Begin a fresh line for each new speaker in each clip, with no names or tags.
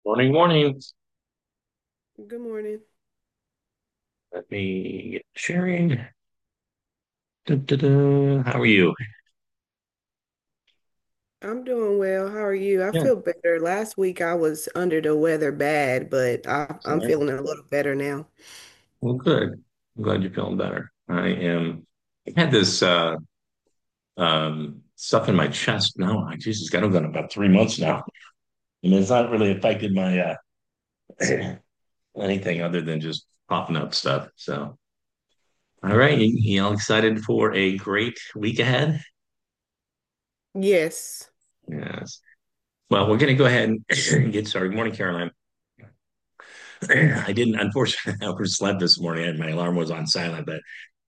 Morning, morning.
Good morning.
Let me get sharing. Da. How are you?
I'm doing well. How are you? I
Yeah,
feel better. Last week I was under the weather bad, but I'm
sorry.
feeling a little better now.
Well, good. I'm glad you're feeling better. I've had this stuff in my chest now. Jesus, got it about 3 months now. And it's not really affected my anything other than just popping up stuff. So, all right, you all excited for a great week ahead?
Yes.
Yes. Well, we're going to go ahead and get started. Good morning, Caroline. I didn't, unfortunately, I overslept this morning and my alarm was on silent, but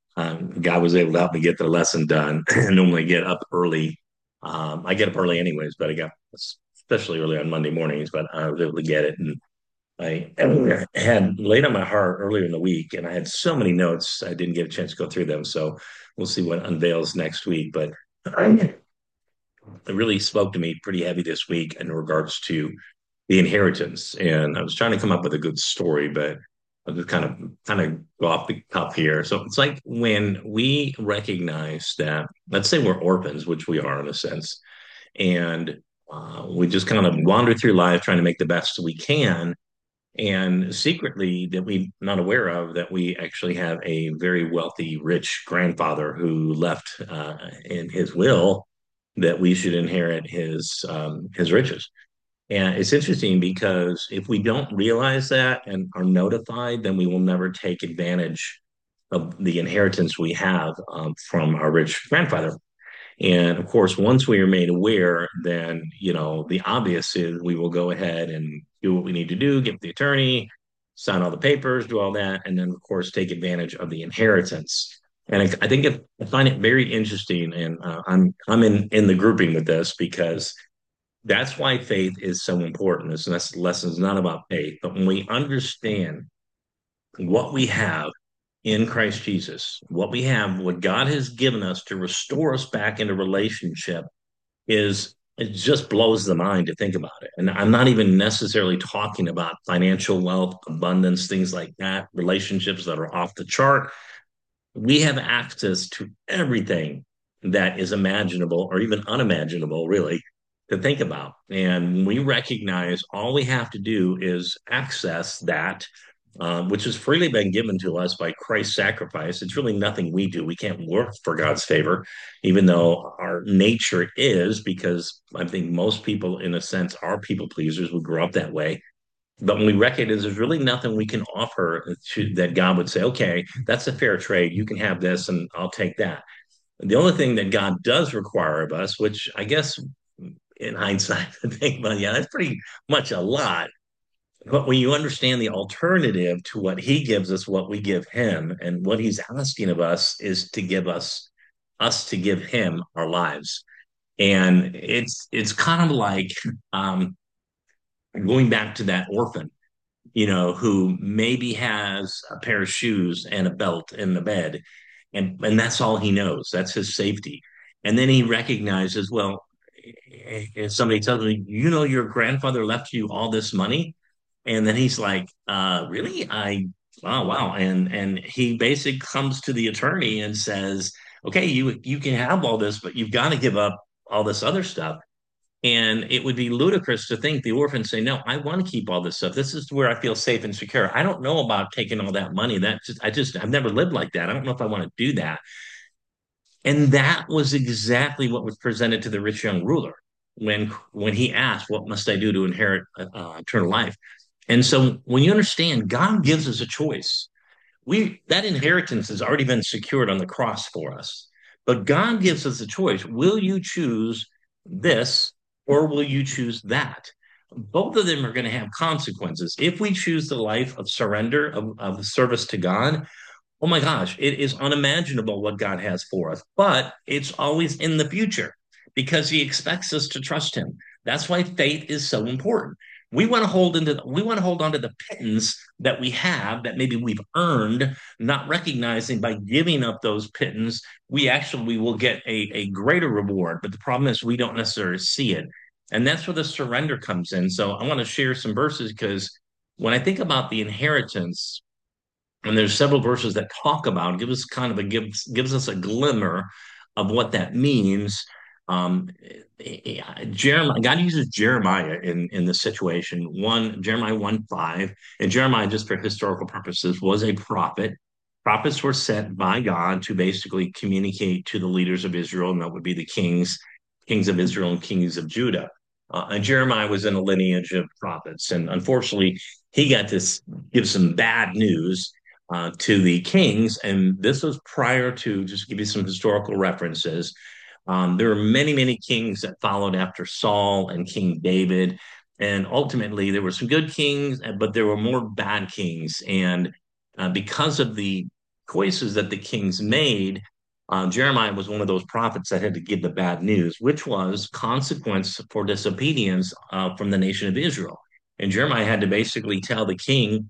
God was able to help me get the lesson done. I normally get up early. I get up early anyways, but I got especially early on Monday mornings, but I was able to get it. And I had laid on my heart earlier in the week, and I had so many notes, I didn't get a chance to go through them. So we'll see what unveils next week. But it really spoke to me pretty heavy this week in regards to the inheritance. And I was trying to come up with a good story, but I'll just kind of go off the cuff here. So it's like when we recognize that, let's say we're orphans, which we are in a sense, and we just kind of wander through life trying to make the best we can. And secretly, that we're not aware of, that we actually have a very wealthy, rich grandfather who left in his will that we should inherit his riches. And it's interesting because if we don't realize that and are notified, then we will never take advantage of the inheritance we have from our rich grandfather. And of course, once we are made aware, then the obvious is we will go ahead and do what we need to do, get with the attorney, sign all the papers, do all that, and then of course take advantage of the inheritance. And I think I find it very interesting, and I'm in the grouping with this because that's why faith is so important. This lesson is not about faith, but when we understand what we have in Christ Jesus, what we have, what God has given us to restore us back into relationship, is it just blows the mind to think about it. And I'm not even necessarily talking about financial wealth, abundance, things like that, relationships that are off the chart. We have access to everything that is imaginable or even unimaginable, really, to think about. And we recognize all we have to do is access that, which has freely been given to us by Christ's sacrifice. It's really nothing we do. We can't work for God's favor, even though our nature is, because I think most people, in a sense, are people pleasers. We grew up that way. But when we recognize there's really nothing we can offer that God would say, okay, that's a fair trade. You can have this and I'll take that. The only thing that God does require of us, which I guess in hindsight, I think, but yeah, that's pretty much a lot. But when you understand the alternative to what he gives us, what we give him, and what he's asking of us is to give us to give him our lives. And it's kind of like going back to that orphan, who maybe has a pair of shoes and a belt in the bed, and that's all he knows. That's his safety. And then he recognizes, well, if somebody tells me, your grandfather left you all this money, and then he's like, really? Oh wow. And he basically comes to the attorney and says, okay, you can have all this, but you've got to give up all this other stuff. And it would be ludicrous to think the orphans say, no, I want to keep all this stuff. This is where I feel safe and secure. I don't know about taking all that money. I've never lived like that. I don't know if I want to do that. And that was exactly what was presented to the rich young ruler when he asked, what must I do to inherit eternal life? And so when you understand God gives us a choice, that inheritance has already been secured on the cross for us. But God gives us a choice. Will you choose this or will you choose that? Both of them are going to have consequences. If we choose the life of surrender, of service to God, oh my gosh, it is unimaginable what God has for us. But it's always in the future because He expects us to trust Him. That's why faith is so important. We want to hold on to the pittance that we have that maybe we've earned, not recognizing by giving up those pittance, we will get a greater reward. But the problem is we don't necessarily see it. And that's where the surrender comes in. So I want to share some verses because when I think about the inheritance, and there's several verses that talk about, give us kind of a gives us a glimmer of what that means. Um, Jeremiah, God uses Jeremiah in this situation. Jeremiah 1:5, and Jeremiah, just for historical purposes, was a prophet. Prophets were sent by God to basically communicate to the leaders of Israel, and that would be the kings of Israel and kings of Judah. And Jeremiah was in a lineage of prophets, and unfortunately, he got to give some bad news to the kings. And this was prior to, just give you some historical references. There were many, many kings that followed after Saul and King David. And ultimately, there were some good kings, but there were more bad kings. And because of the choices that the kings made, Jeremiah was one of those prophets that had to give the bad news, which was consequence for disobedience from the nation of Israel. And Jeremiah had to basically tell the king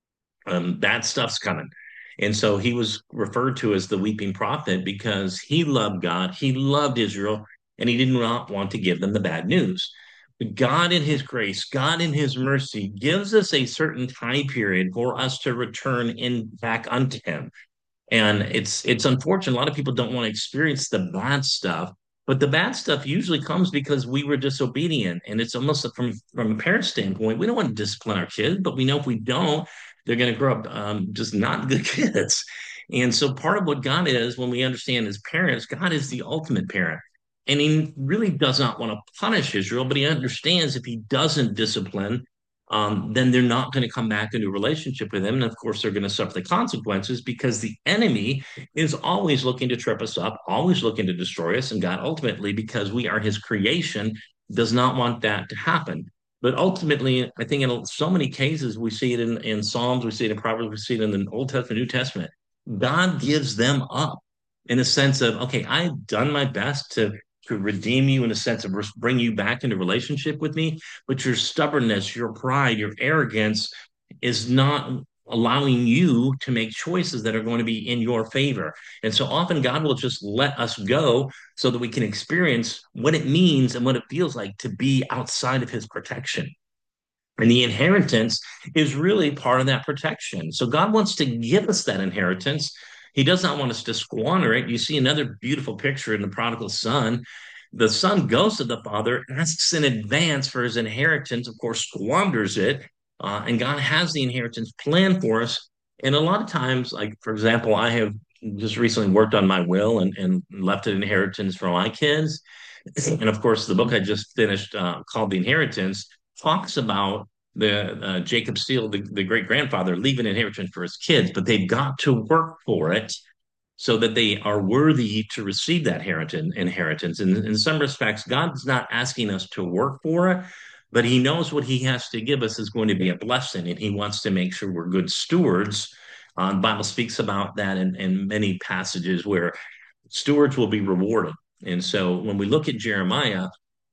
bad stuff's coming. And so he was referred to as the weeping prophet because he loved God, he loved Israel, and he did not want to give them the bad news. But God in his grace, God in his mercy gives us a certain time period for us to return in back unto him. And it's unfortunate. A lot of people don't want to experience the bad stuff, but the bad stuff usually comes because we were disobedient. And it's almost from a parent standpoint, we don't want to discipline our kids, but we know if we don't, they're going to grow up just not good kids. And so part of what God is, when we understand as parents, God is the ultimate parent. And he really does not want to punish Israel, but he understands if he doesn't discipline, then they're not going to come back into a relationship with him. And of course, they're going to suffer the consequences because the enemy is always looking to trip us up, always looking to destroy us. And God, ultimately, because we are his creation, does not want that to happen. But ultimately, I think in so many cases, we see it in Psalms, we see it in Proverbs, we see it in the Old Testament, New Testament. God gives them up in a sense of, okay, I've done my best to redeem you in a sense of bring you back into relationship with me, but your stubbornness, your pride, your arrogance is not allowing you to make choices that are going to be in your favor. And so often God will just let us go so that we can experience what it means and what it feels like to be outside of his protection. And the inheritance is really part of that protection. So God wants to give us that inheritance. He does not want us to squander it. You see another beautiful picture in the prodigal son. The son goes to the father, asks in advance for his inheritance, of course, squanders it. And God has the inheritance planned for us. And a lot of times, like, for example, I have just recently worked on my will and left an inheritance for my kids. And of course, the book I just finished called The Inheritance talks about the Jacob Steele, the great grandfather, leaving inheritance for his kids, but they've got to work for it so that they are worthy to receive that inheritance. And in some respects, God's not asking us to work for it, but He knows what He has to give us is going to be a blessing, and He wants to make sure we're good stewards. The Bible speaks about that in many passages where stewards will be rewarded. And so when we look at Jeremiah,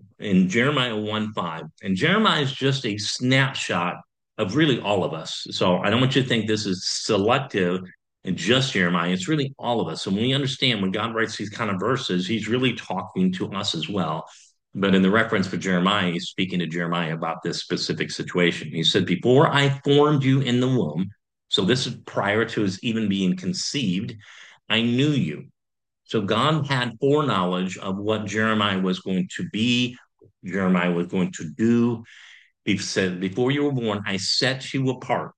in Jeremiah 1:5. And Jeremiah is just a snapshot of really all of us. So I don't want you to think this is selective and just Jeremiah. It's really all of us. And when we understand when God writes these kind of verses, he's really talking to us as well. But in the reference for Jeremiah, he's speaking to Jeremiah about this specific situation. He said, before I formed you in the womb, so this is prior to his even being conceived, I knew you. So God had foreknowledge of what Jeremiah was going to be, Jeremiah was going to do. He said, before you were born, I set you apart.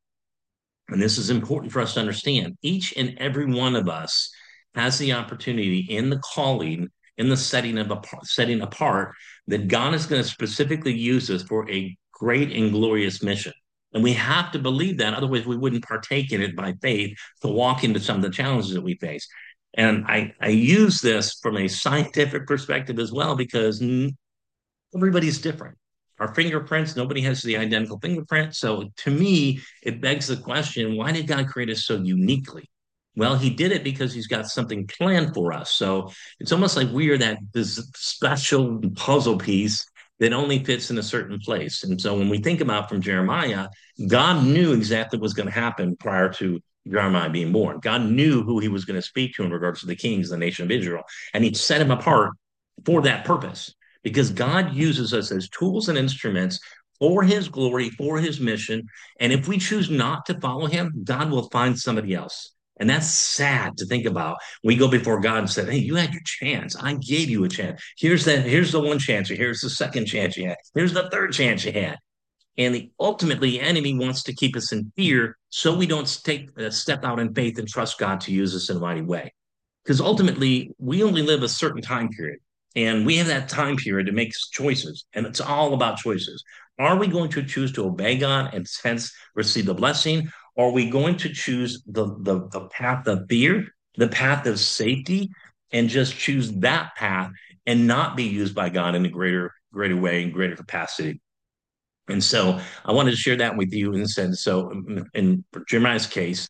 And this is important for us to understand. Each and every one of us has the opportunity in the calling, in the setting apart, that God is going to specifically use us for a great and glorious mission. And we have to believe that. Otherwise, we wouldn't partake in it by faith to walk into some of the challenges that we face. And I use this from a scientific perspective as well because everybody's different. Our fingerprints, nobody has the identical fingerprint. So to me, it begs the question, why did God create us so uniquely? Well, he did it because he's got something planned for us. So it's almost like we are that this special puzzle piece that only fits in a certain place. And so when we think about from Jeremiah, God knew exactly what was going to happen prior to Jeremiah being born. God knew who he was going to speak to in regards to the kings, the nation of Israel, and he set him apart for that purpose. because God uses us as tools and instruments for his glory, for his mission. And if we choose not to follow him, God will find somebody else. And that's sad to think about. We go before God and said, "Hey, you had your chance. I gave you a chance. Here's the one chance you had. Here's the second chance you had. Here's the third chance you had." And ultimately, the enemy wants to keep us in fear so we don't take a step out in faith and trust God to use us in a mighty way. Because ultimately, we only live a certain time period, and we have that time period to make choices, and it's all about choices. Are we going to choose to obey God and hence receive the blessing? Or are we going to choose the path of fear, the path of safety, and just choose that path and not be used by God in a greater way and greater capacity? And so I wanted to share that with you and said, so in Jeremiah's case,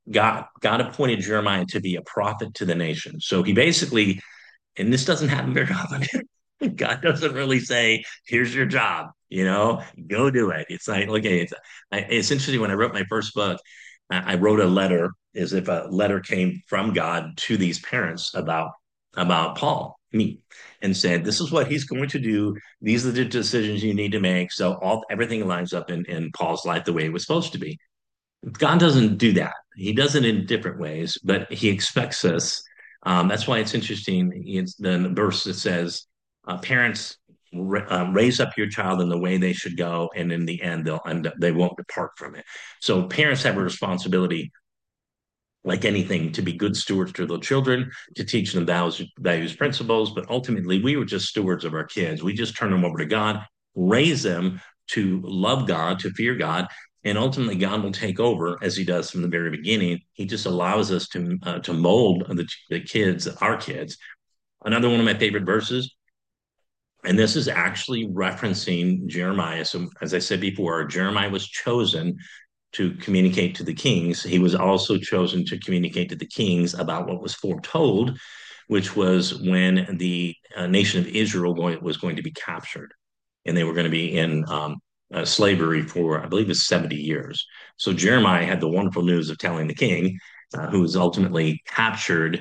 God appointed Jeremiah to be a prophet to the nation. So he basically, and this doesn't happen very often, God doesn't really say, "Here's your job, go do it." It's like, okay, it's interesting. When I wrote my first book, I wrote a letter as if a letter came from God to these parents about Paul, me, and said, "This is what he's going to do. These are the decisions you need to make." So everything lines up in Paul's life the way it was supposed to be. God doesn't do that. He does it in different ways, but he expects us. That's why it's interesting. It's the verse that says, "Parents, raise up your child in the way they should go, and in the end, they won't depart from it." So parents have a responsibility, like anything, to be good stewards to their children, to teach them values, principles. But ultimately, we were just stewards of our kids. We just turn them over to God, raise them to love God, to fear God, and ultimately God will take over as He does from the very beginning. He just allows us to mold the kids, our kids. Another one of my favorite verses, and this is actually referencing Jeremiah. So, as I said before, Jeremiah was chosen to communicate to the kings. He was also chosen to communicate to the kings about what was foretold, which was when the nation of Israel was going to be captured, and they were going to be in slavery for, I believe, it's 70 years. So Jeremiah had the wonderful news of telling the king, who was ultimately captured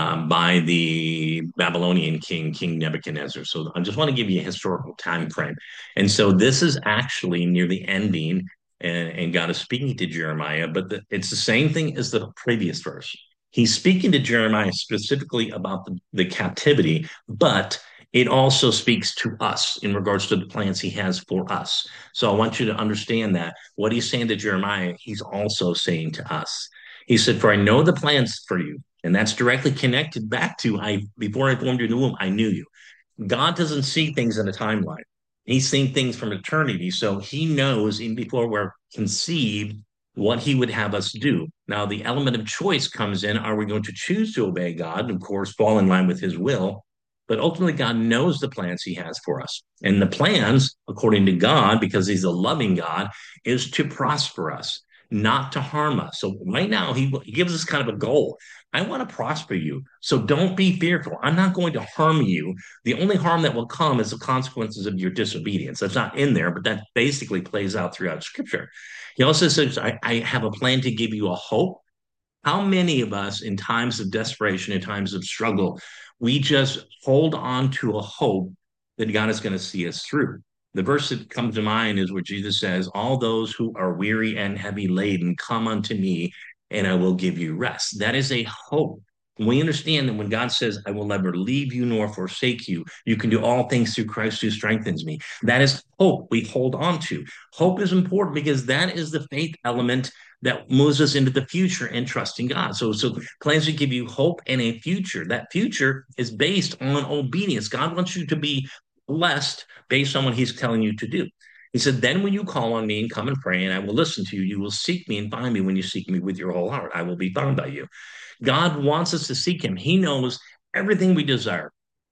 by the Babylonian king, King Nebuchadnezzar. So I just want to give you a historical time frame. And so this is actually near the ending, and God is speaking to Jeremiah, but it's the same thing as the previous verse. He's speaking to Jeremiah specifically about the captivity, but it also speaks to us in regards to the plans he has for us. So I want you to understand that what he's saying to Jeremiah, he's also saying to us. He said, "For I know the plans for you." And that's directly connected back to before I formed you in the womb, I knew you. God doesn't see things in a timeline. He's seen things from eternity. So he knows even before we're conceived what he would have us do. Now, the element of choice comes in. Are we going to choose to obey God? And of course, fall in line with his will. But ultimately, God knows the plans he has for us. And the plans, according to God, because he's a loving God, is to prosper us, not to harm us. So right now, he gives us kind of a goal. I want to prosper you. So don't be fearful. I'm not going to harm you. The only harm that will come is the consequences of your disobedience. That's not in there, but that basically plays out throughout scripture. He also says, I have a plan to give you a hope. How many of us in times of desperation, in times of struggle, we just hold on to a hope that God is going to see us through? The verse that comes to mind is where Jesus says, "All those who are weary and heavy laden, come unto me, and I will give you rest." That is a hope. We understand that when God says, "I will never leave you nor forsake you, you can do all things through Christ who strengthens me." That is hope we hold on to. Hope is important because that is the faith element that moves us into the future and trusting God. So plans to give you hope and a future. That future is based on obedience. God wants you to be blessed based on what He's telling you to do. He said, "Then when you call on me and come and pray, and I will listen to you, you will seek me and find me when you seek me with your whole heart. I will be found by you." God wants us to seek Him. He knows everything we desire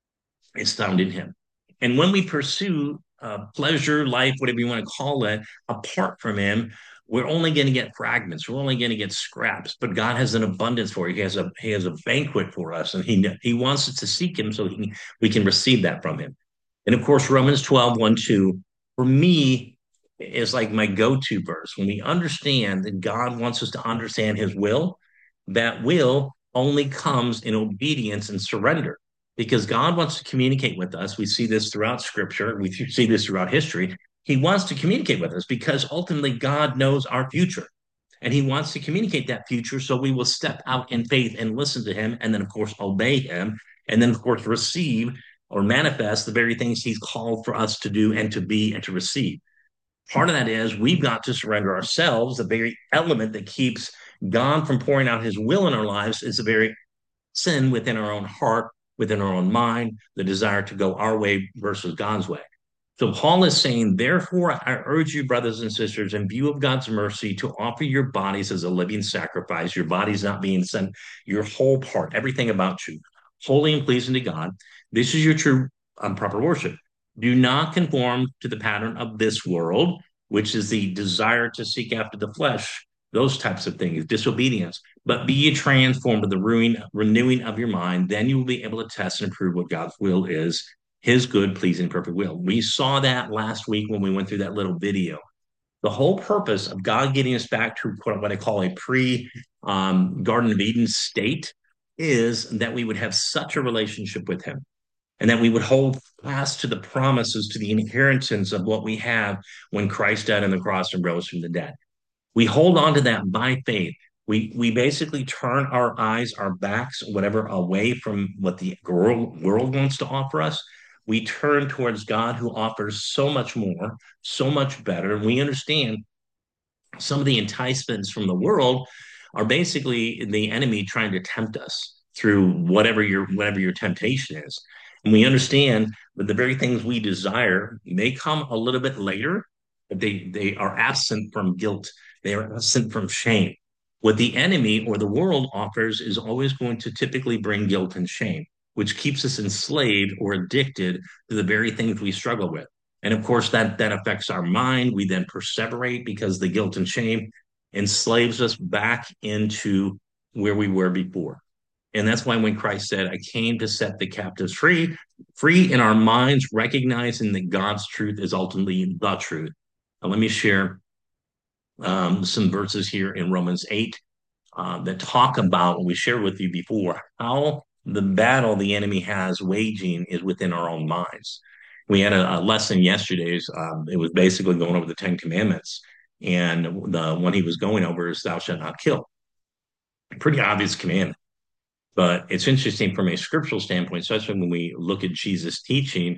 is found in Him. And when we pursue pleasure, life, whatever you want to call it, apart from Him, we're only going to get fragments. We're only going to get scraps. But God has an abundance for it. He has a banquet for us, and He wants us to seek Him so we can receive that from Him. And of course, Romans 12:1-2, for me, is like my go-to verse. When we understand that God wants us to understand His will, that will only comes in obedience and surrender. because God wants to communicate with us. We see this throughout scripture, we see this throughout history. He wants to communicate with us because ultimately God knows our future. And he wants to communicate that future so we will step out in faith and listen to him, and then, of course, obey him, and then, of course, receive or manifest the very things he's called for us to do and to be and to receive. Part of that is we've got to surrender ourselves. The very element that keeps God from pouring out his will in our lives is the very sin within our own heart, within our own mind, the desire to go our way versus God's way. So Paul is saying, therefore, I urge you, brothers and sisters, in view of God's mercy, to offer your bodies as a living sacrifice, your bodies not being sent, your whole part, everything about you, holy and pleasing to God. This is your true proper worship. Do not conform to the pattern of this world, which is the desire to seek after the flesh, those types of things, disobedience. But be ye transformed to the renewing of your mind. Then you will be able to test and prove what God's will is, his good, pleasing, perfect will. We saw that last week when we went through that little video. The whole purpose of God getting us back to what I call a pre Garden of Eden state is that we would have such a relationship with him and that we would hold fast to the promises, to the inheritance of what we have when Christ died on the cross and rose from the dead. We hold on to that by faith. We basically turn our eyes, our backs, whatever, away from what the world wants to offer us. We turn towards God who offers so much more, so much better. And we understand some of the enticements from the world are basically the enemy trying to tempt us through whatever your temptation is. And we understand that the very things we desire may come a little bit later, but they are absent from guilt. They are absent from shame. What the enemy or the world offers is always going to typically bring guilt and shame, which keeps us enslaved or addicted to the very things we struggle with. And of course, that affects our mind. We then perseverate because the guilt and shame enslaves us back into where we were before. And that's why when Christ said, I came to set the captives free, free in our minds, recognizing that God's truth is ultimately the truth. Now, let me share some verses here in Romans 8 that talk about what we shared with you before, how the battle the enemy has waging is within our own minds. We had a lesson yesterday. It was basically going over the Ten Commandments. And the one he was going over is thou shalt not kill. Pretty obvious commandment. But it's interesting from a scriptural standpoint, especially when we look at Jesus' teaching,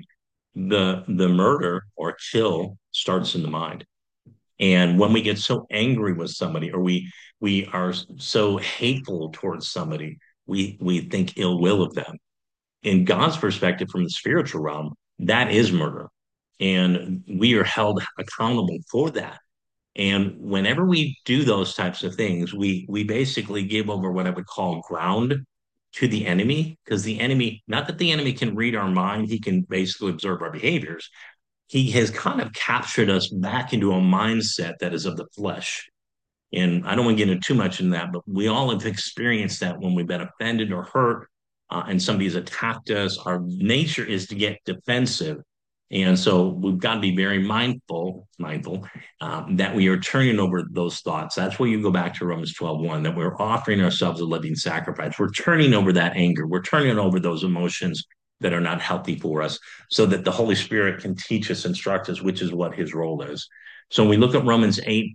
the murder or kill starts in the mind. And when we get so angry with somebody or we are so hateful towards somebody, we think ill will of them. In God's perspective from the spiritual realm, that is murder. And we are held accountable for that. And whenever we do those types of things, we basically give over what I would call ground to the enemy, because the enemy, not that the enemy can read our mind, he can basically observe our behaviors. He has kind of captured us back into a mindset that is of the flesh. And I don't want to get into too much in that, but we all have experienced that when we've been offended or hurt, and somebody's attacked us. Our nature is to get defensive. And so we've got to be very mindful that we are turning over those thoughts. That's where you go back to Romans 12:1, that we're offering ourselves a living sacrifice. We're turning over that anger. We're turning over those emotions that are not healthy for us so that the Holy Spirit can teach us, instruct us, which is what his role is. So when we look at Romans 8,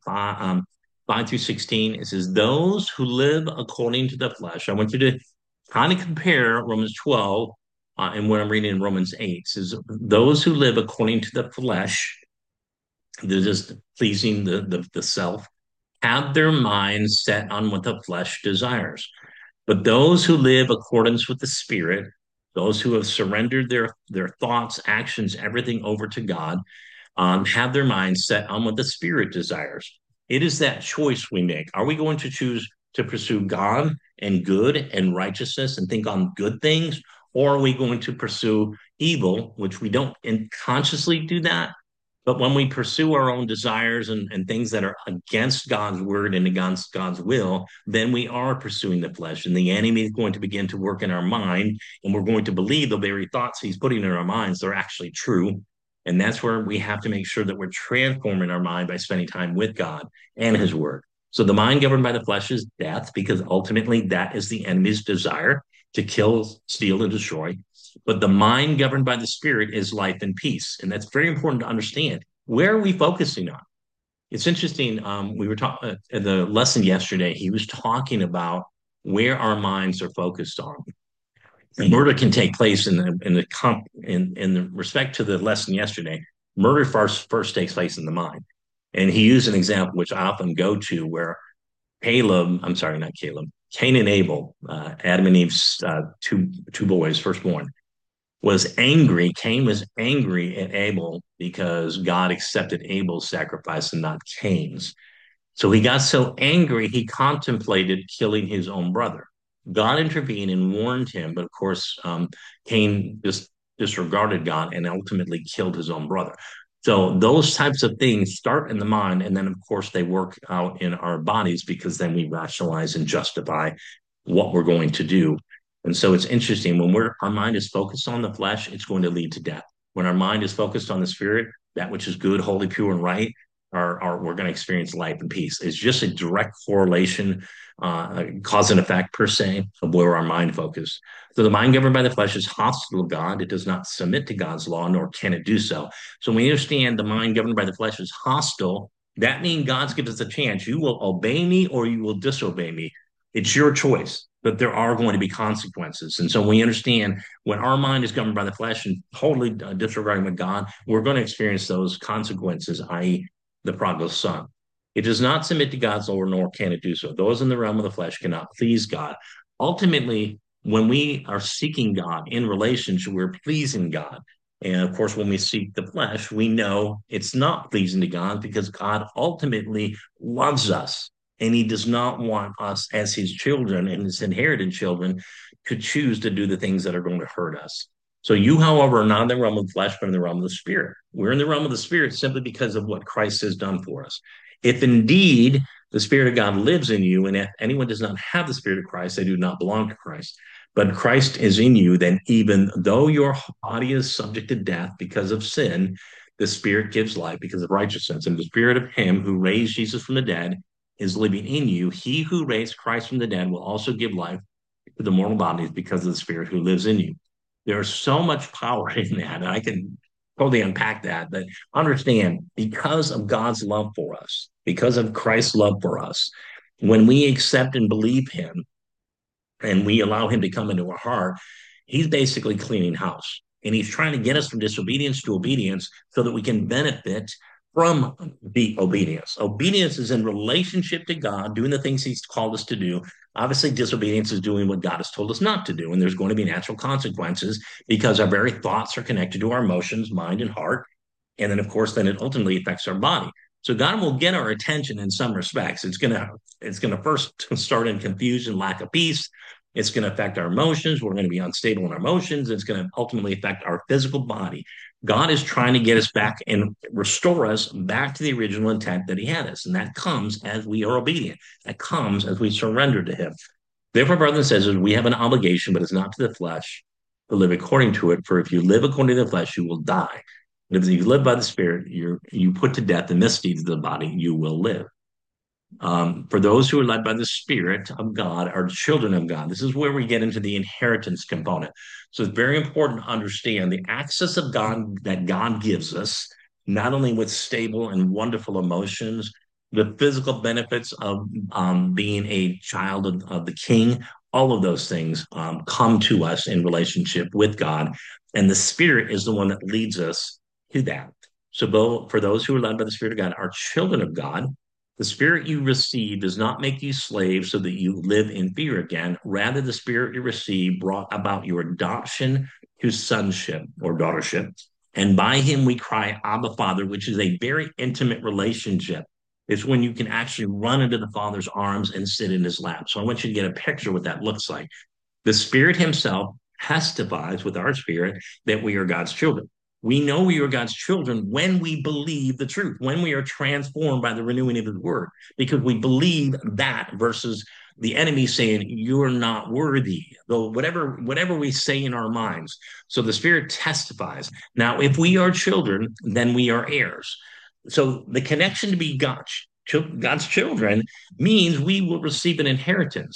5 through 16, it says, those who live according to the flesh. I want you to kind of compare Romans 12 and what I'm reading in Romans 8. It says, those who live according to the flesh, they're just pleasing the self, have their minds set on what the flesh desires. But those who live accordance with the Spirit, those who have surrendered their thoughts, actions, everything over to God, have their minds set on what the Spirit desires. It is that choice we make. Are we going to choose to pursue God and good and righteousness and think on good things? Or are we going to pursue evil, which we don't consciously do that? But when we pursue our own desires and things that are against God's word and against God's will, then we are pursuing the flesh. And the enemy is going to begin to work in our mind, and we're going to believe the very thoughts he's putting in our minds are actually true. And that's where we have to make sure that we're transforming our mind by spending time with God and his word. So the mind governed by the flesh is death, because ultimately that is the enemy's desire to kill, steal, and destroy. But the mind governed by the Spirit is life and peace. And that's very important to understand. Where are we focusing on? It's interesting. We were talking in the lesson yesterday. He was talking about where our minds are focused on. Murder can take place in the respect to the lesson yesterday. Murder first takes place in the mind, and he used an example which I often go to where I'm sorry, not Caleb, Cain and Abel, Adam and Eve's two boys, firstborn, was angry. Cain was angry at Abel because God accepted Abel's sacrifice and not Cain's. So he got so angry, he contemplated killing his own brother. God intervened and warned him, but of course, Cain just disregarded God and ultimately killed his own brother. So those types of things start in the mind, and then of course they work out in our bodies because then we rationalize and justify what we're going to do. And so it's interesting when our mind is focused on the flesh, it's going to lead to death. When our mind is focused on the spirit, that which is good, holy, pure, and right, we're going to experience life and peace. It's just a direct correlation, cause and effect per se, of where our mind focused. So the mind governed by the flesh is hostile to God. It does not submit to God's law, nor can it do so. So when you understand the mind governed by the flesh is hostile, that means God's given us a chance. You will obey me or you will disobey me. It's your choice, but there are going to be consequences. And so when we understand when our mind is governed by the flesh and totally disregarding with God, we're going to experience those consequences, i.e., the prodigal son. It does not submit to God's law, nor can it do so. Those in the realm of the flesh cannot please God. Ultimately, when we are seeking God in relationship, we're pleasing God. And of course, when we seek the flesh, we know it's not pleasing to God because God ultimately loves us. And he does not want us as his children and his inherited children to choose to do the things that are going to hurt us. So you, however, are not in the realm of the flesh, but in the realm of the spirit. We're in the realm of the spirit simply because of what Christ has done for us. If indeed the Spirit of God lives in you, and if anyone does not have the Spirit of Christ, they do not belong to Christ. But Christ is in you, then even though your body is subject to death because of sin, the Spirit gives life because of righteousness. And the Spirit of him who raised Jesus from the dead is living in you. He who raised Christ from the dead will also give life to the mortal bodies because of the Spirit who lives in you. There's so much power in that. And I can totally unpack that. But understand, because of God's love for us, because of Christ's love for us, when we accept and believe him and we allow him to come into our heart, he's basically cleaning house. And he's trying to get us from disobedience to obedience so that we can benefit from the obedience. Obedience is in relationship to God, doing the things he's called us to do. Obviously, disobedience is doing what God has told us not to do. And there's going to be natural consequences because our very thoughts are connected to our emotions, mind, and heart. And then, of course, then it ultimately affects our body. So God will get our attention in some respects. It's gonna first start in confusion, lack of peace. It's going to affect our emotions. We're going to be unstable in our emotions. It's going to ultimately affect our physical body. God is trying to get us back and restore us back to the original intent that he had us. And that comes as we are obedient. That comes as we surrender to him. Therefore, brother and sisters, we have an obligation, but it's not to the flesh, to live according to it. For if you live according to the flesh, you will die. And if you live by the Spirit, you put to death the misdeeds of the body, you will live. For those who are led by the Spirit of God are children of God. This is where we get into the inheritance component. So it's very important to understand the access of God that God gives us, not only with stable and wonderful emotions, the physical benefits of being a child of the King, all of those things come to us in relationship with God. And the Spirit is the one that leads us to that. So for those who are led by the Spirit of God are children of God. The spirit you receive does not make you slaves so that you live in fear again. Rather, the spirit you receive brought about your adoption to sonship or daughtership. And by him we cry, Abba, Father, which is a very intimate relationship. It's when you can actually run into the Father's arms and sit in his lap. So I want you to get a picture of what that looks like. The Spirit himself testifies with our spirit that we are God's children. We know we are God's children when we believe the truth, when we are transformed by the renewing of his word, because we believe that versus the enemy saying, you're not worthy, though whatever we say in our minds. So the Spirit testifies. Now, if we are children, then we are heirs. So the connection to be God's children means we will receive an inheritance.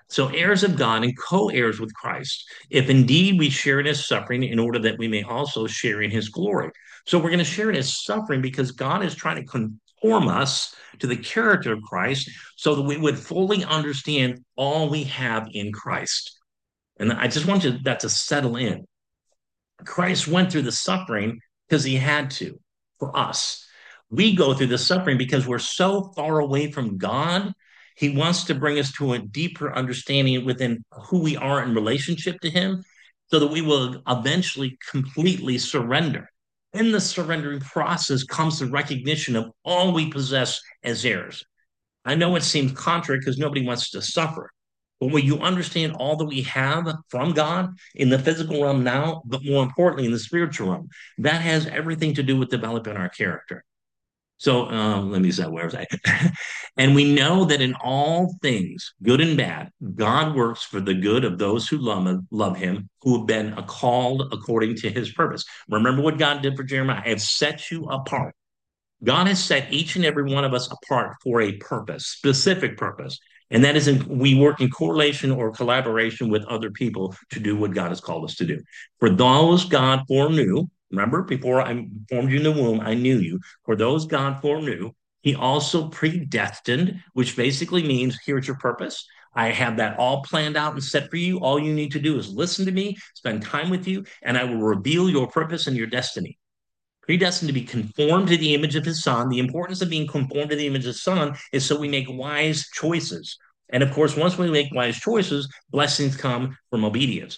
So, heirs of God and co heirs with Christ, if indeed we share in his suffering, in order that we may also share in his glory. So, we're going to share in his suffering because God is trying to conform us to the character of Christ so that we would fully understand all we have in Christ. And I just want that to settle in. Christ went through the suffering because he had to for us. We go through the suffering because we're so far away from God. He wants to bring us to a deeper understanding within who we are in relationship to him so that we will eventually completely surrender. In the surrendering process comes the recognition of all we possess as heirs. I know it seems contrary because nobody wants to suffer. But when you understand all that we have from God in the physical realm now, but more importantly in the spiritual realm, that has everything to do with developing our character. So let me say where was I? And we know that in all things, good and bad, God works for the good of those who love him, who have been called according to his purpose. Remember what God did for Jeremiah? I have set you apart. God has set each and every one of us apart for a purpose, specific purpose. And that is we work in correlation or collaboration with other people to do what God has called us to do. For those God foreknew, remember, before I formed you in the womb, I knew you. For those God foreknew, he also predestined, which basically means here's your purpose. I have that all planned out and set for you. All you need to do is listen to me, spend time with you, and I will reveal your purpose and your destiny. Predestined to be conformed to the image of his son. The importance of being conformed to the image of his son is so we make wise choices. And of course, once we make wise choices, blessings come from obedience.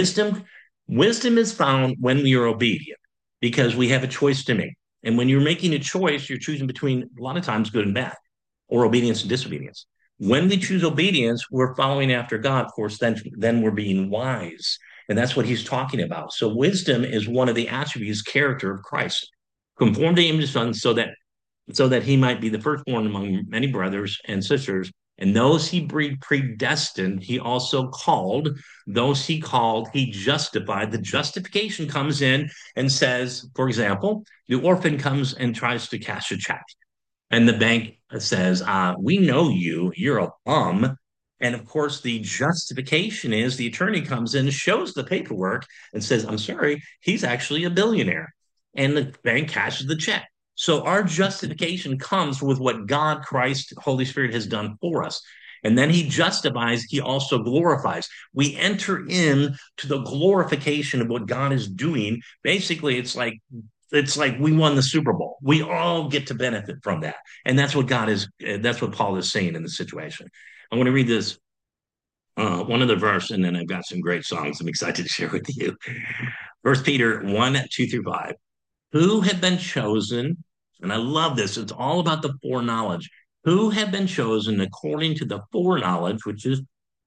Wisdom is found when we are obedient because we have a choice to make. And when you're making a choice, you're choosing between a lot of times good and bad, or obedience and disobedience. When we choose obedience, we're following after God, of course, then we're being wise. And that's what he's talking about. So wisdom is one of the attributes, character of Christ. Conform to him his son so that he might be the firstborn among many brothers and sisters. And those he predestined, he also called. Those he called, he justified. The justification comes in and says, for example, the orphan comes and tries to cash a check. And the bank says, we know you, you're a bum. And of course, the justification is the attorney comes in, shows the paperwork, and says, I'm sorry, he's actually a billionaire. And the bank cashes the check. So our justification comes with what God, Christ, Holy Spirit has done for us. And then he justifies, he also glorifies. We enter in to the glorification of what God is doing. Basically, it's like we won the Super Bowl. We all get to benefit from that. And that's what Paul is saying in the situation. I'm going to read this one other verse, and then I've got some great songs I'm excited to share with you. First Peter 1, 2 through 5. Who have been chosen, and I love this, it's all about the foreknowledge. Who have been chosen according to the foreknowledge, which is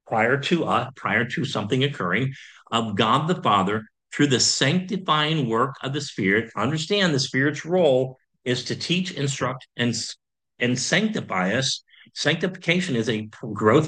prior to something occurring, of God the Father through the sanctifying work of the Spirit. Understand the Spirit's role is to teach, instruct, and sanctify us. Sanctification is a growth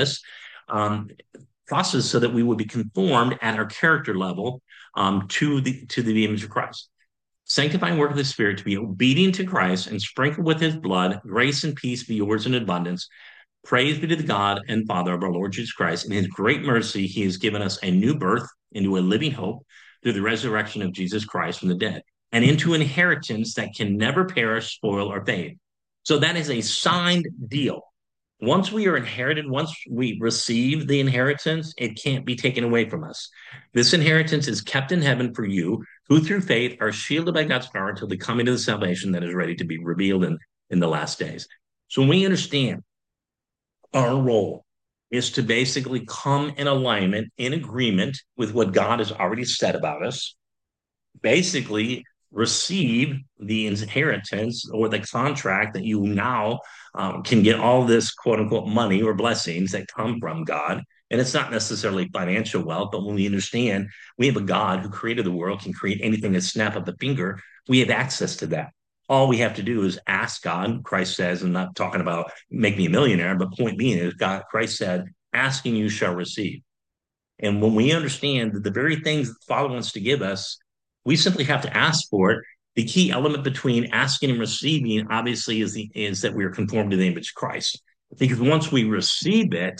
um, process so that we would be conformed at our character level to the image of Christ. Sanctifying work of the Spirit to be obedient to Christ and sprinkled with his blood, grace and peace be yours in abundance. Praise be to the God and Father of our Lord Jesus Christ. In his great mercy, he has given us a new birth into a living hope through the resurrection of Jesus Christ from the dead, and into inheritance that can never perish, spoil, or fade. So that is a signed deal. Once we are inherited, once we receive the inheritance, it can't be taken away from us. This inheritance is kept in heaven for you, who through faith are shielded by God's power until the coming of the salvation that is ready to be revealed in the last days. So when we understand our role is to basically come in alignment, in agreement with what God has already said about us, basically receive the inheritance or the contract that you now can get all this quote unquote money or blessings that come from God. And it's not necessarily financial wealth, but when we understand we have a God who created the world, can create anything at snap of the finger, we have access to that. All we have to do is ask God. Christ says, I'm not talking about make me a millionaire, but point being is God, Christ said, asking you shall receive. And when we understand that the very things that the Father wants to give us, we simply have to ask for it. The key element between asking and receiving, obviously, is that we are conformed to the image of Christ. Because once we receive it,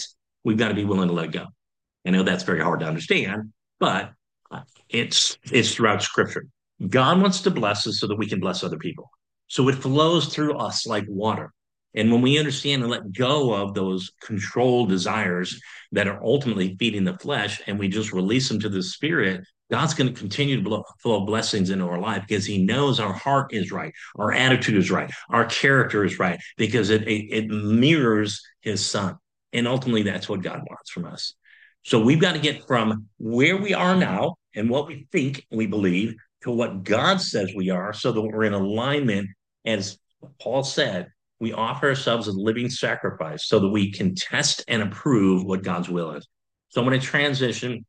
we've got to be willing to let go. I know that's very hard to understand, but it's throughout Scripture. God wants to bless us so that we can bless other people. So it flows through us like water. And when we understand and let go of those controlled desires that are ultimately feeding the flesh, and we just release them to the Spirit, God's going to continue to flow blessings into our life because He knows our heart is right, our attitude is right, our character is right, because it mirrors His Son. And ultimately, that's what God wants from us. So we've got to get from where we are now and what we think we believe to what God says we are so that we're in alignment. As Paul said, we offer ourselves as a living sacrifice so that we can test and approve what God's will is. So I'm going to transition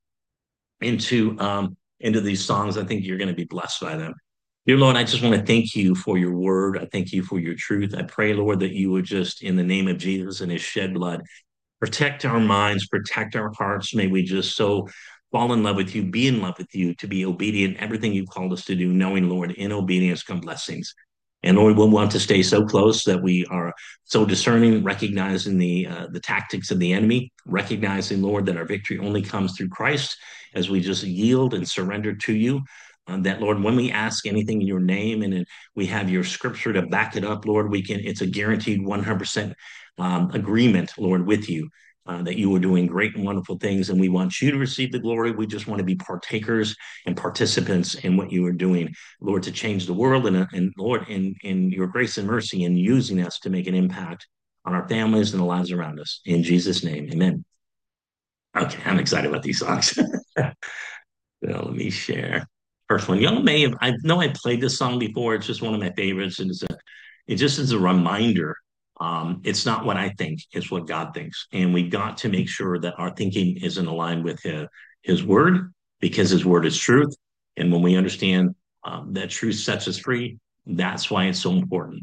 into these songs. I think you're going to be blessed by them. Dear Lord, I just want to thank you for your word. I thank you for your truth. I pray, Lord, that you would just, in the name of Jesus and his shed blood, protect our minds, protect our hearts. May we just so fall in love with you, be in love with you, to be obedient, everything you've called us to do, knowing, Lord, in obedience come blessings. And Lord, we'll want to stay so close that we are so discerning, recognizing the tactics of the enemy, recognizing, Lord, that our victory only comes through Christ as we just yield and surrender to you. That, Lord, when we ask anything in your name and we have your scripture to back it up, Lord, it's a guaranteed 100% agreement, Lord, with you. That you are doing great and wonderful things, and we want you to receive the glory. We just want to be partakers and participants in what you are doing, Lord, to change the world, and Lord, in your grace and mercy, and using us to make an impact on our families and the lives around us. In Jesus' name, amen. Okay, I'm excited about these songs. Well, let me share. First one, y'all may have, I know I played this song before. It's just one of my favorites, and it just is a reminder. It's not what I think, it's what God thinks. And we got to make sure that our thinking is in line with his word, because his word is truth. And when we understand that truth sets us free, that's why it's so important.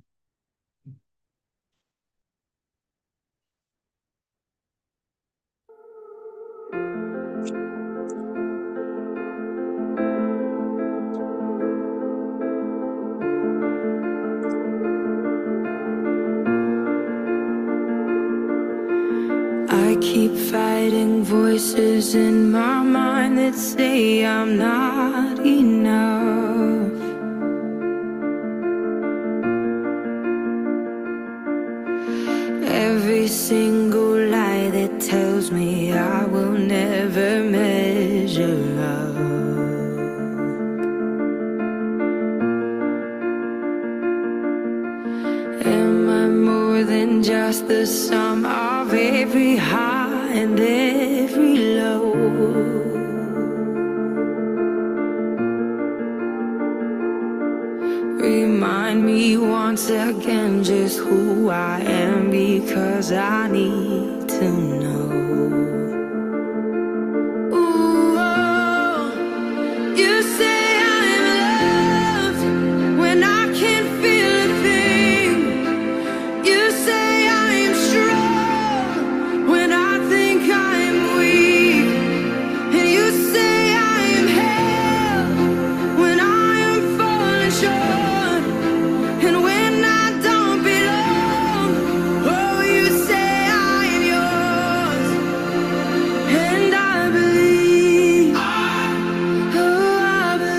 I keep fighting voices in my mind that say I'm not enough. Every single lie that tells me I will never measure up. Am I more than just the sum of every high and every low? Remind me once again just who I am, because I need to know. Ooh, oh, you say I'm loved when I can't feel a thing. You say I'm strong when I think I'm weak. And you say I am held when I am falling short. And when I don't belong, oh, you say I am yours. And I believe, oh, I believe.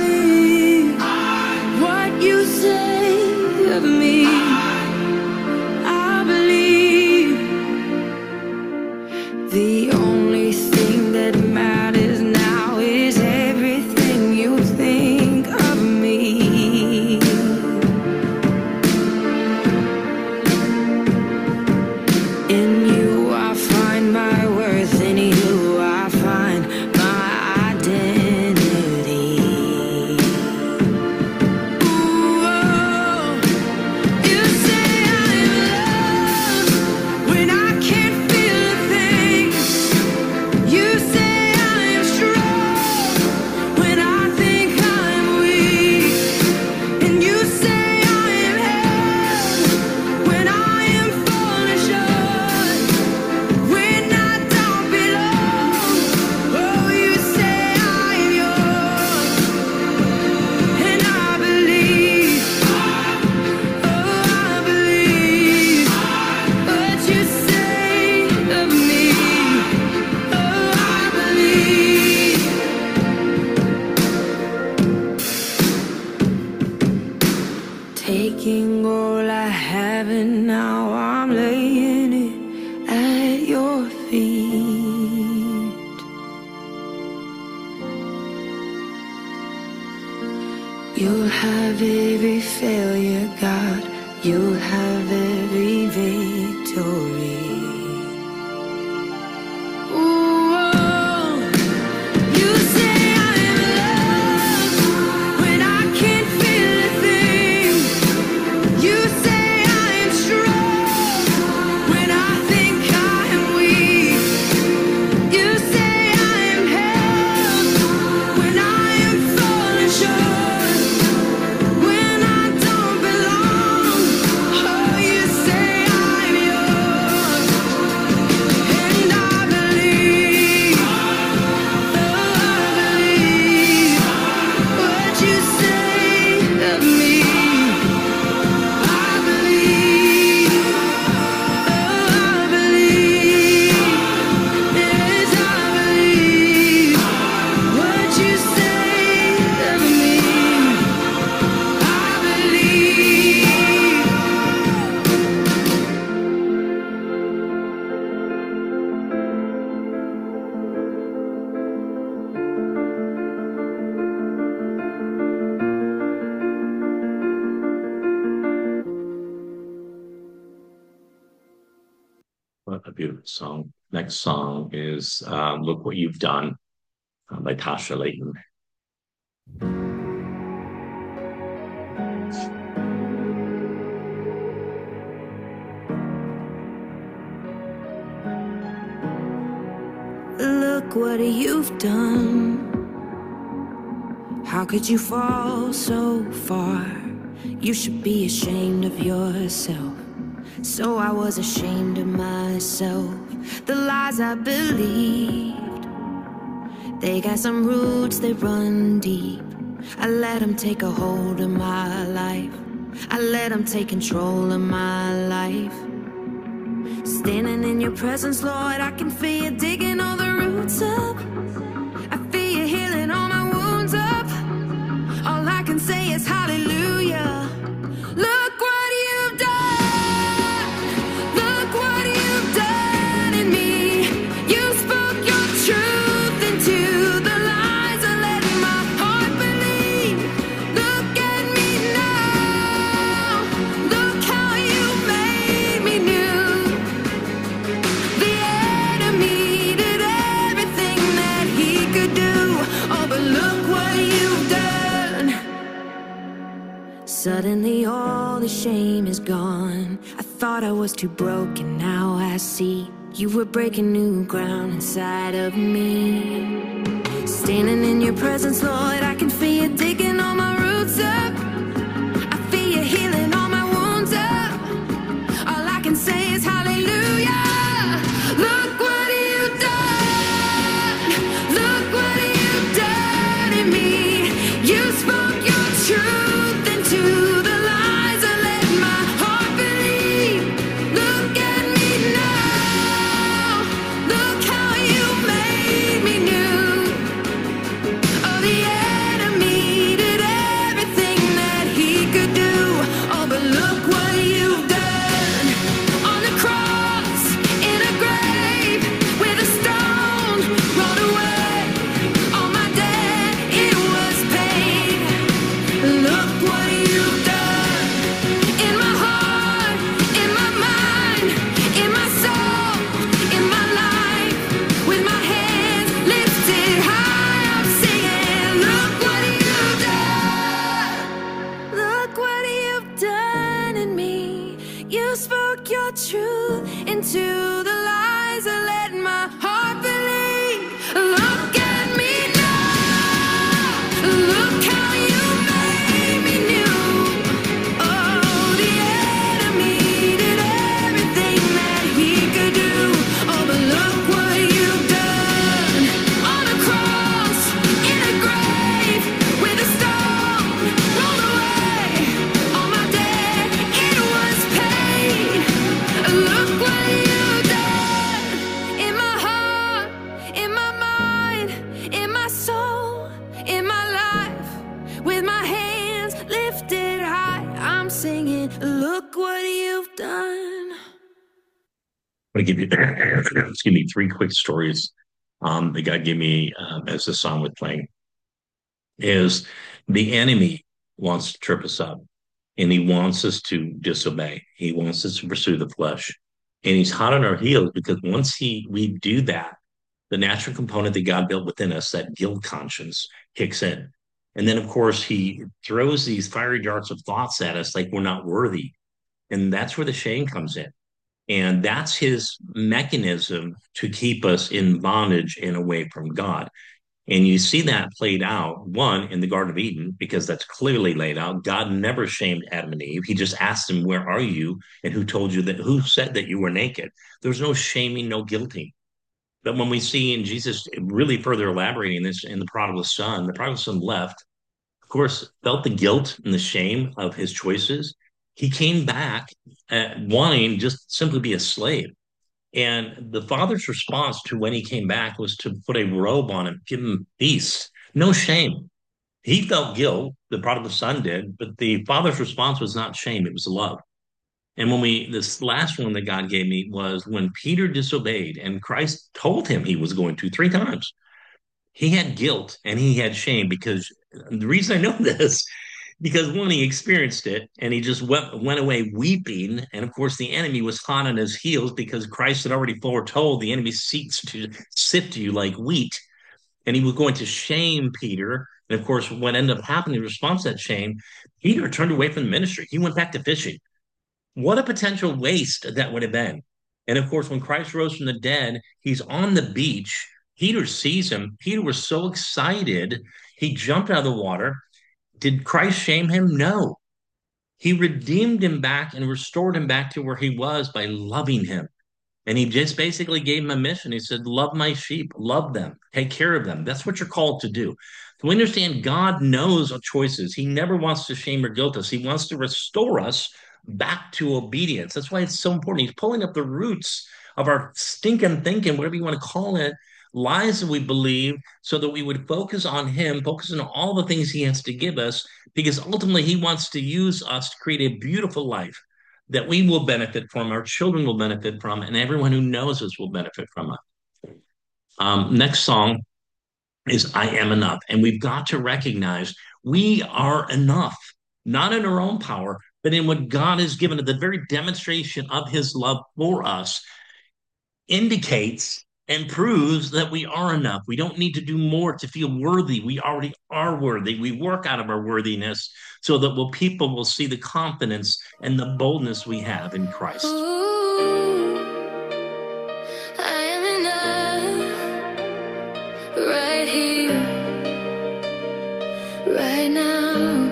have, and now I'm laying it at your feet. You'll have every failure, God. You'll have every victory.
What a beautiful song. Next song is Look What You've Done by Tasha Layton.
Look what you've done. How could you fall so far? You should be ashamed of yourself. So I was ashamed of myself. The lies I believed, they got some roots, they run deep. I let them take a hold of my life. I let them take control of my life. Standing in your presence, Lord, I can feel you digging all the roots up. I feel you healing all my wounds up. All I can say is hallelujah. Look what you've done. Look what you've done in me. You spoke your truth into the lies I let my heart believe. Look at me now. Look how you made me new. The enemy did everything that he could do. Oh, but look what you've done. Suddenly all the shame is gone. I thought I was too broken, now I see you were breaking new ground inside of me. Standing in your presence, Lord, I can feel you digging all my roots up. I feel you healing all my wounds up. All I can say is hallelujah. Look what you've done. Look what you've done in me. You spoke your truth into the lies I let my heart believe. Look at me now. Look how you made me new. Oh, the enemy did everything that he could do. Oh, but look what you've done. On the cross, in a grave, with a stone rolled away. All my debt, it was paid. Look what you've done. In my heart, in my mind, in my soul, in my life. With my hands lifted high, I'm singing. Look what you've done. Look what you've done in me. You spoke your truth into the lies I let my heart believe. Look at me now. Look how you made me new. Oh, the enemy did everything that he could do. Oh, but look what you've done. On a cross, in a grave, with a stone rolled away. All my debt, it was paid. Look what you've done. done.
I'm going to give you, excuse me, three quick stories that God gave me as the song was playing. Is the enemy wants to trip us up, and he wants us to disobey. He wants us to pursue the flesh, and he's hot on our heels because once we do that, the natural component that God built within us, that guilt conscience, kicks in. And then, of course, he throws these fiery darts of thoughts at us like we're not worthy. And that's where the shame comes in. And that's his mechanism to keep us in bondage and away from God. And you see that played out, one, in the Garden of Eden, because that's clearly laid out. God never shamed Adam and Eve. He just asked them, where are you? And who said that you were naked? There's no shaming, no guilting. But when we see in Jesus really further elaborating this in the prodigal son left, of course, felt the guilt and the shame of his choices. He came back wanting just simply be a slave. And the father's response to when he came back was to put a robe on him, give him peace, no shame. He felt guilt, the prodigal son did, but the father's response was not shame, it was love. And this last one that God gave me was when Peter disobeyed and Christ told him he was going to three times. He had guilt and he had shame because the reason I know this, because one, he experienced it and he just went away weeping. And of course, the enemy was hot on his heels because Christ had already foretold the enemy seeks to sift you like wheat. And he was going to shame Peter. And of course, what ended up happening in response to that shame, Peter turned away from the ministry. He went back to fishing. What a potential waste that would have been. And of course, when Christ rose from the dead, he's on the beach. Peter sees him. Peter was so excited. He jumped out of the water. Did Christ shame him? No. He redeemed him back and restored him back to where he was by loving him. And he just basically gave him a mission. He said, love my sheep, love them, take care of them. That's what you're called to do. So we understand God knows our choices. He never wants to shame or guilt us. He wants to restore us back to obedience. That's why it's so important. He's pulling up the roots of our stinking thinking, whatever you want to call it, lies that we believe, so that we would focus on him, focus on all the things he has to give us, because ultimately he wants to use us to create a beautiful life that we will benefit from, our children will benefit from, and everyone who knows us will benefit from it. Next song is I Am Enough. And we've got to recognize we are enough, not in our own power, but in what God has given. The very demonstration of his love for us indicates and proves that we are enough. We don't need to do more to feel worthy. We already are worthy. We work out of our worthiness so that people will see the confidence and the boldness we have in Christ.
Ooh, I am enough right here, right now.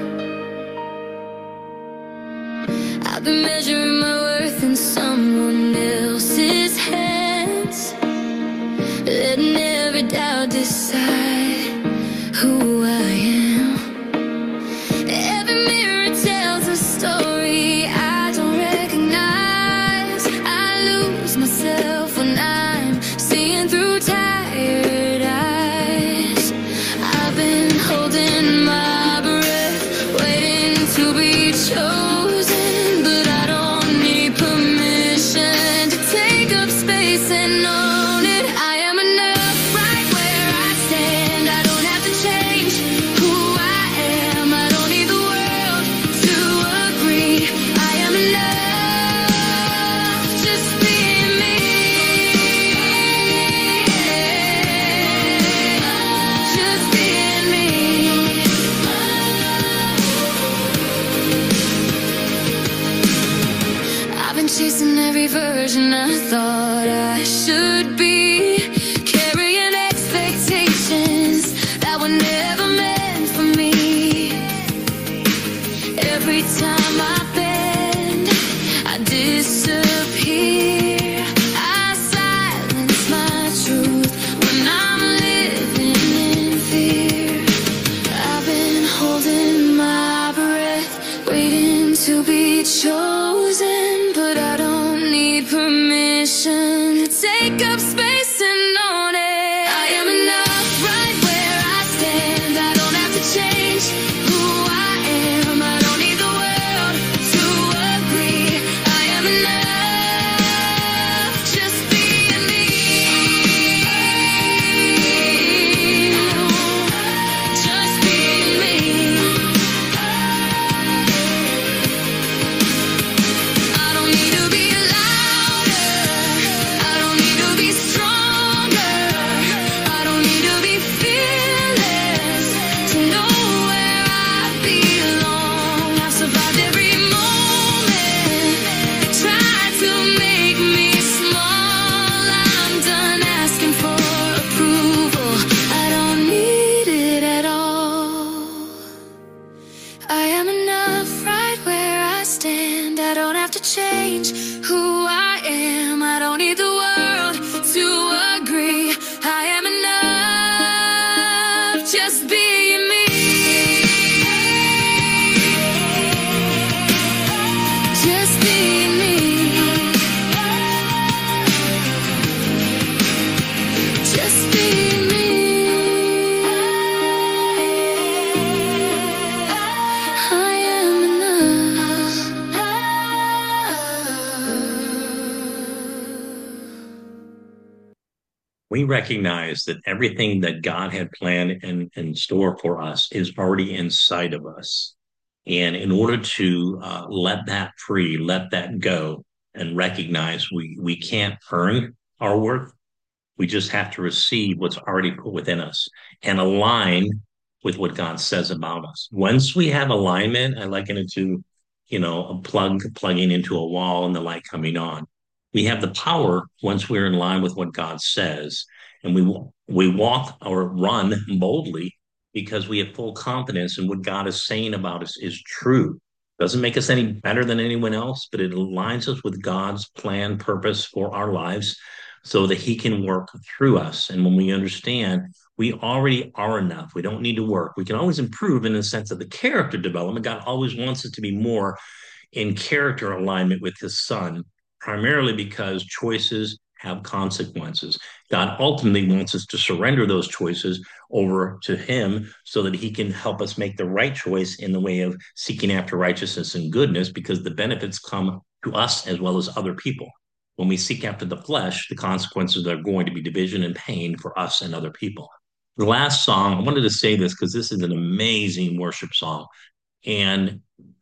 I've been measuring my worth in someone else's hands, letting every doubt decide who I am. Every mirror tells a story I don't recognize. I lose myself when I'm seeing through tired eyes. I've been holding my breath, waiting to be chosen, but I don't need permission to take up space and own it. I am enough right where I stand. I don't have to change who I am. I don't need the world to agree. I am enough, just being me. Just being me. I've been chasing every version I thought I should be, carrying expectations that were never meant for me. Every time I bend, I disappear. I silence my truth when I'm living in fear. I've been holding my breath, waiting to be chosen, but I don't need permission to take up space and own it. I am enough right where I stand. I don't have to change who I am. I don't need the world to agree. I am enough. change who I am. I don't need the world to agree. I am enough, just being me. Just being me. Just being me. I am enough.
We recognize that everything that God had planned and in store for us is already inside of us. And in order to let that free, let that go, and recognize we can't earn our worth, we just have to receive what's already put within us and align with what God says about us. Once we have alignment, I liken it to, a plug plugging into a wall and the light coming on. We have the power once we're in line with what God says, and we walk or run boldly because we have full confidence in what God is saying about us is true. Doesn't make us any better than anyone else, but it aligns us with God's plan, purpose for our lives so that He can work through us. And when we understand we already are enough, we don't need to work. We can always improve in the sense of the character development. God always wants us to be more in character alignment with His Son, primarily because choices have consequences. God ultimately wants us to surrender those choices over to Him so that He can help us make the right choice in the way of seeking after righteousness and goodness, because the benefits come to us as well as other people. When we seek after the flesh, the consequences are going to be division and pain for us and other people. The last song, I wanted to say this because this is an amazing worship song. And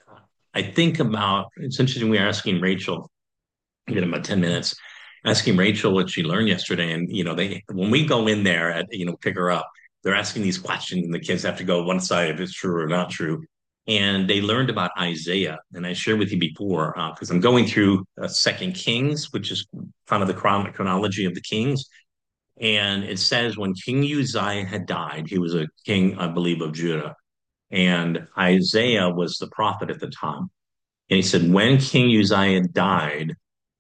I think about, it's interesting, we were asking Rachel, in about 10 minutes, asking Rachel what she learned yesterday. And, when we go in there at, pick her up, they're asking these questions and the kids have to go one side if it's true or not true. And they learned about Isaiah. And I shared with you before, because I'm going through Second Kings, which is kind of the chronology of the Kings. And it says when King Uzziah had died, he was a king, I believe, of Judah. And Isaiah was the prophet at the time. And he said, when King Uzziah died,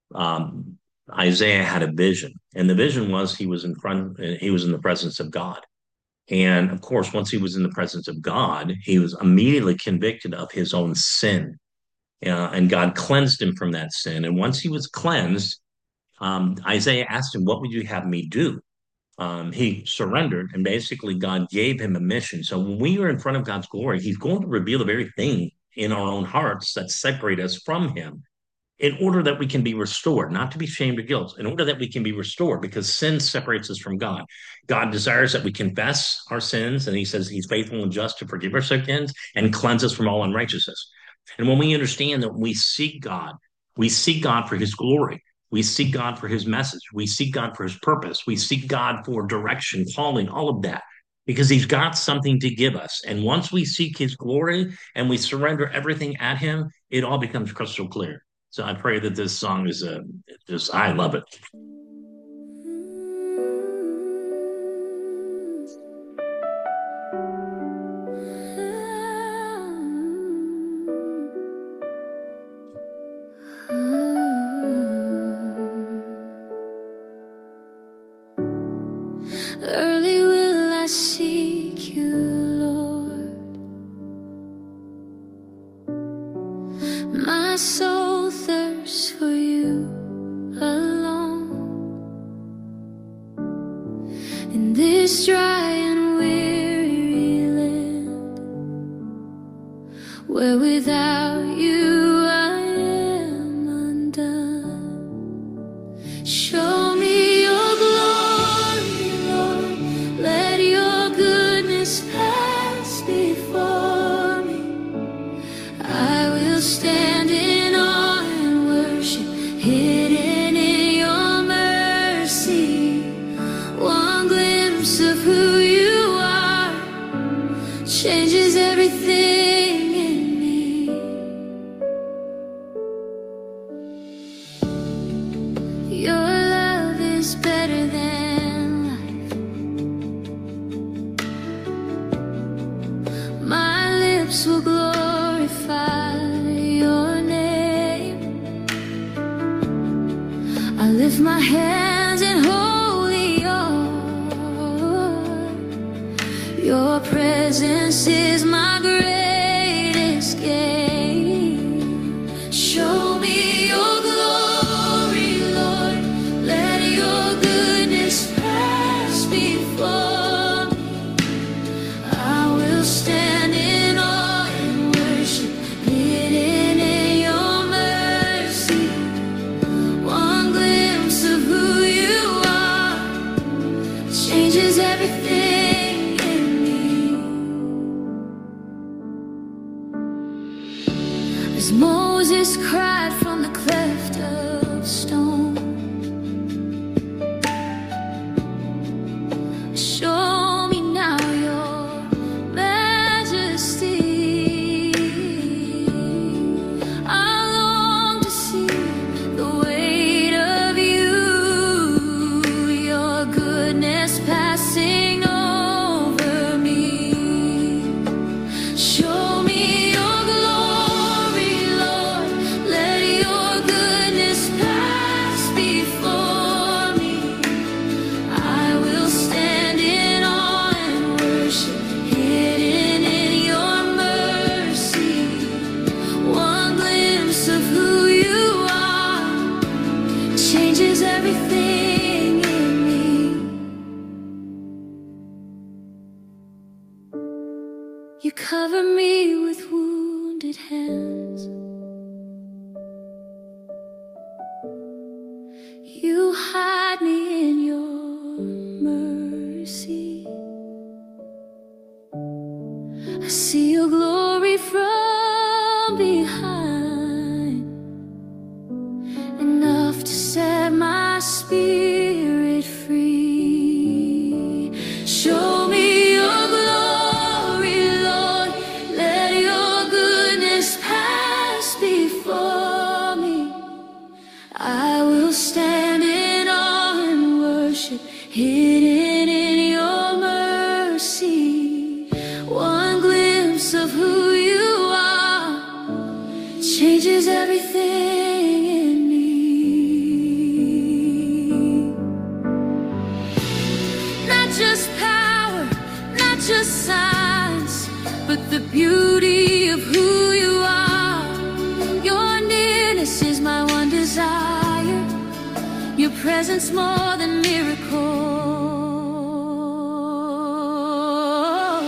Isaiah had a vision. And the vision was he was in the presence of God. And of course, once he was in the presence of God, he was immediately convicted of his own sin. And God cleansed him from that sin. And once he was cleansed, Isaiah asked him, what would you have me do? He surrendered, and basically God gave him a mission. So when we are in front of God's glory, He's going to reveal the very thing in our own hearts that separate us from Him, in order that we can be restored, not to be shamed or guilt, in order that we can be restored, because sin separates us from God. God desires that we confess our sins, and He says He's faithful and just to forgive our sins and cleanse us from all unrighteousness. And when we understand that we seek God for His glory. We seek God for His message. We seek God for His purpose. We seek God for direction, calling, all of that, because He's got something to give us. And once we seek His glory and we surrender everything at Him, it all becomes crystal clear. So I pray that this song is I love it.
Early will I seek you, Lord. My soul thirsts for you alone. In this dry and weary land, where without you I am undone. Show me your glory, Lord. Let your goodness pass before me. I will stand in awe and worship, hidden in your mercy. One glimpse of who you are changes everything in me. Your love is better than life. My lips will glorify your name. I lift my hands in holy awe. Your presence is my greatest gain. Show me your glory, Lord. Let your goodness pass before me. I will stand in awe and worship, hidden in your mercy. One glimpse of who you are changes everything in me. As Moses cried from the cleft of stone, show me now your majesty. I long to see the weight of you, your goodness passing over me. Show me your glory, Lord. Let your goodness pass before me. I will stand in awe and worship, hidden in your mercy. One glimpse of who you are changes everything in me. You cover me with wounded hands. You hide me in your mercy. I see your glory from behind, enough to set my spirit free. Show me your glory, Lord. Let your goodness pass before me. I will stand in awe and worship, hidden in your mercy. One glimpse of who you are changes everything in me. Not just power, not just signs, but the beauty of who you are. Your nearness is my one desire. Your presence more than miracle.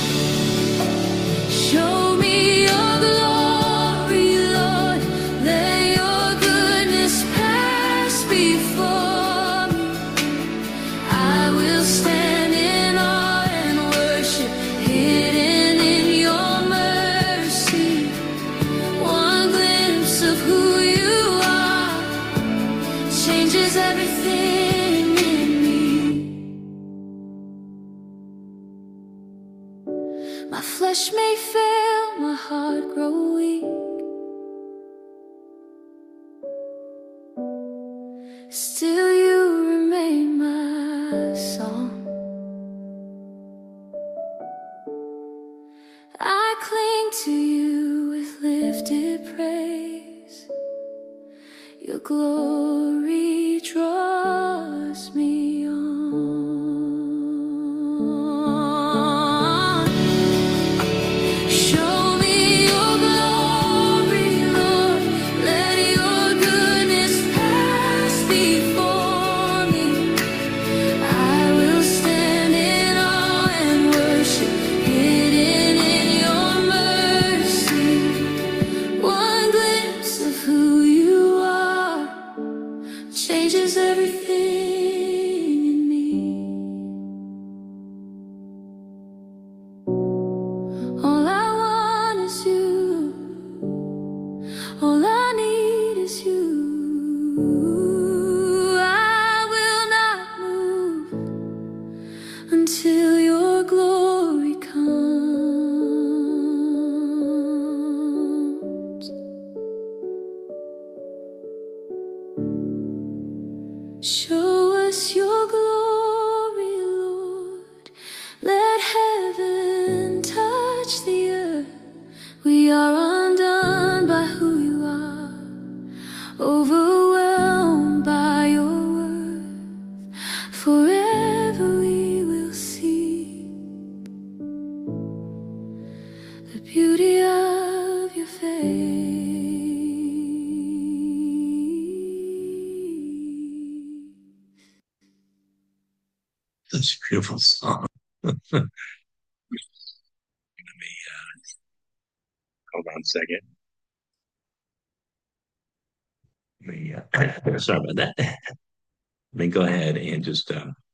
Show me your glory, Lord. Let your goodness pass before me. I will stand in awe and worship, hidden in your mercy. One glimpse of who you are changes everything in me. My flesh may fail, my heart grow weak. Still you remain my song. I cling to you with lifted praise. Your glory draws me on. Show me your glory, Lord. Let your goodness pass before me. I will stand in awe and worship, hidden in your mercy. One glimpse of who you are changes everything in me. All I want is you. All I need is you. I will not move until your glory comes. Show us your glory, Lord. Let heaven touch the earth. We are undone by who you are, overwhelmed by
It's a beautiful song. Let me hold on a second. Sorry about that. Let me go ahead and just.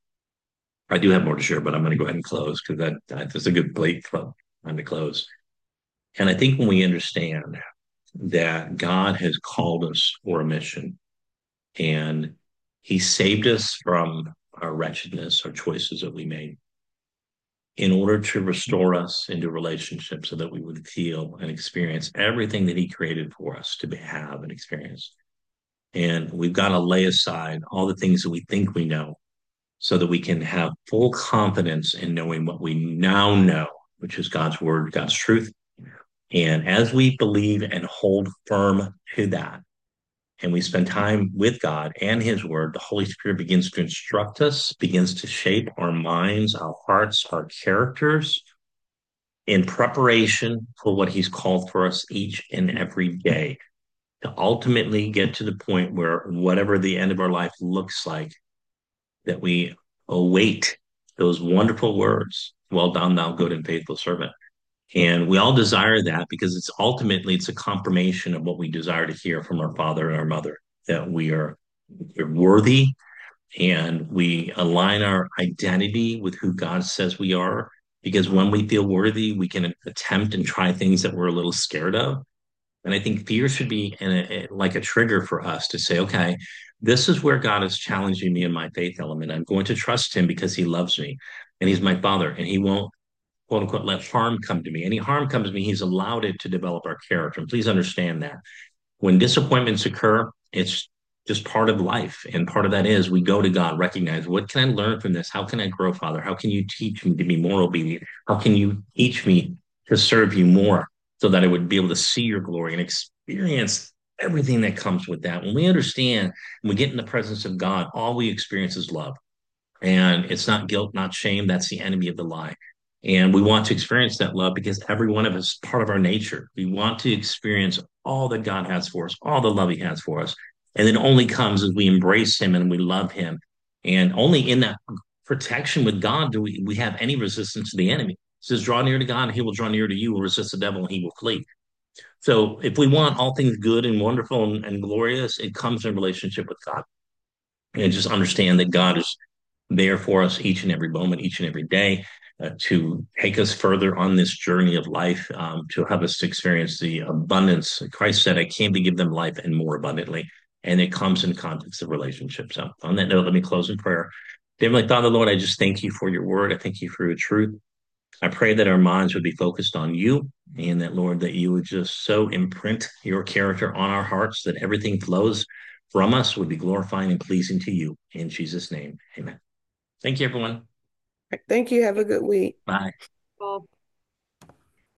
I do have more to share, but I'm going to go ahead and close because that's a good plate club on to close. And I think when we understand that God has called us for a mission and He saved us from our wretchedness, our choices that we made, in order to restore us into relationships so that we would feel and experience everything that He created for us to have and experience. And we've got to lay aside all the things that we think we know so that we can have full confidence in knowing what we now know, which is God's word, God's truth. And as we believe and hold firm to that, and we spend time with God and His Word, the Holy Spirit begins to instruct us, begins to shape our minds, our hearts, our characters in preparation for what He's called for us each and every day to ultimately get to the point where whatever the end of our life looks like, that we await those wonderful words, well done, thou good and faithful servant. And we all desire that because it's a confirmation of what we desire to hear from our father and our mother, that we're worthy and we align our identity with who God says we are. Because when we feel worthy, we can attempt and try things that we're a little scared of. And I think fear should be like a trigger for us to say, okay, this is where God is challenging me in my faith element. I'm going to trust Him because He loves me and He's my Father and He won't, quote unquote, let harm come to me. Any harm comes to me, He's allowed it to develop our character. And please understand that when disappointments occur, it's just part of life. And part of that is we go to God, recognize what can I learn from this? How can I grow, Father? How can you teach me to be more obedient? How can you teach me to serve you more so that I would be able to see your glory and experience everything that comes with that? When we understand, when we get in the presence of God, all we experience is love. And it's not guilt, not shame. That's the enemy of the lie. And we want to experience that love because every one of us is part of our nature. We want to experience all that God has for us, all the love He has for us. And it only comes as we embrace Him and we love Him. And only in that protection with God do we have any resistance to the enemy. It says, draw near to God and He will draw near to you. Will resist the devil and he will flee. So if we want all things good and wonderful and glorious, it comes in relationship with God. And just understand that God is there for us each and every moment, each and every day, to take us further on this journey of life, to help us to experience the abundance. Christ said, I came to give them life and more abundantly. And it comes in context of relationships. So on that note, let me close in prayer. Heavenly Father, Lord, I just thank you for your word. I thank you for your truth. I pray that our minds would be focused on you and that, Lord, that you would just so imprint your character on our hearts that everything flows from us would be glorifying and pleasing to you. In Jesus' name, amen. Thank you, everyone.
Thank you. Have a good week.
Bye.